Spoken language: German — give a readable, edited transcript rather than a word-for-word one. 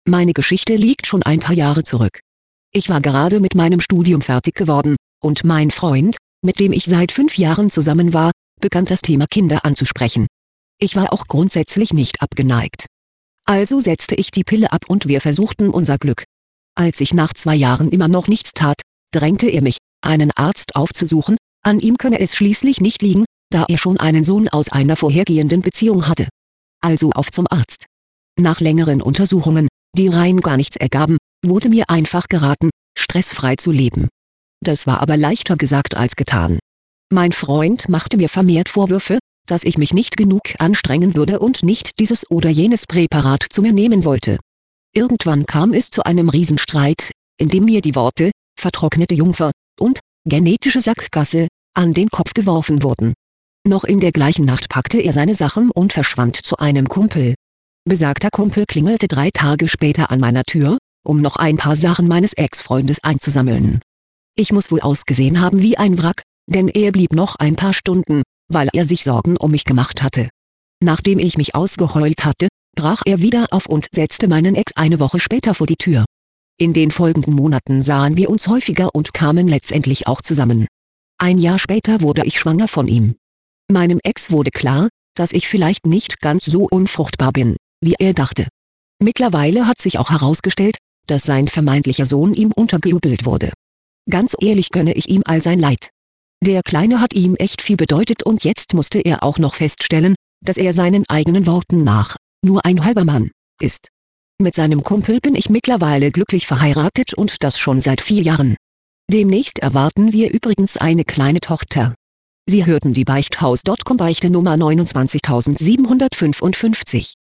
Meine Geschichte liegt schon ein paar Jahre zurück. Ich war gerade mit meinem Studium fertig geworden, und mein Freund, mit dem ich seit 5 Jahren zusammen war, begann das Thema Kinder anzusprechen. Ich war auch grundsätzlich nicht abgeneigt. Also setzte ich die Pille ab und wir versuchten unser Glück. Als ich nach 2 Jahren immer noch nichts tat, drängte er mich, einen Arzt aufzusuchen, an ihm könne es schließlich nicht liegen, da er schon einen Sohn aus einer vorhergehenden Beziehung hatte. Also auf zum Arzt. Nach längeren Untersuchungen, die rein gar nichts ergaben, wurde mir einfach geraten, stressfrei zu leben. Das war aber leichter gesagt als getan. Mein Freund machte mir vermehrt Vorwürfe, dass ich mich nicht genug anstrengen würde und nicht dieses oder jenes Präparat zu mir nehmen wollte. Irgendwann kam es zu einem Riesenstreit, in dem mir die Worte »vertrocknete Jungfer« und »genetische Sackgasse« an den Kopf geworfen wurden. Noch in der gleichen Nacht packte er seine Sachen und verschwand zu einem Kumpel. Besagter Kumpel klingelte 3 Tage später an meiner Tür, um noch ein paar Sachen meines Ex-Freundes einzusammeln. Ich muss wohl ausgesehen haben wie ein Wrack, denn er blieb noch ein paar Stunden, weil er sich Sorgen um mich gemacht hatte. Nachdem ich mich ausgeheult hatte, brach er wieder auf und setzte meinen Ex eine Woche später vor die Tür. In den folgenden Monaten sahen wir uns häufiger und kamen letztendlich auch zusammen. Ein Jahr später wurde ich schwanger von ihm. Meinem Ex wurde klar, dass ich vielleicht nicht ganz so unfruchtbar bin, wie er dachte. Mittlerweile hat sich auch herausgestellt, dass sein vermeintlicher Sohn ihm untergejubelt wurde. Ganz ehrlich gönne ich ihm all sein Leid. Der Kleine hat ihm echt viel bedeutet und jetzt musste er auch noch feststellen, dass er seinen eigenen Worten nach nur ein halber Mann ist. Mit seinem Kumpel bin ich mittlerweile glücklich verheiratet und das schon seit 4 Jahren. Demnächst erwarten wir übrigens eine kleine Tochter. Sie hörten die Beichthaus.com Beichte Nummer 29755.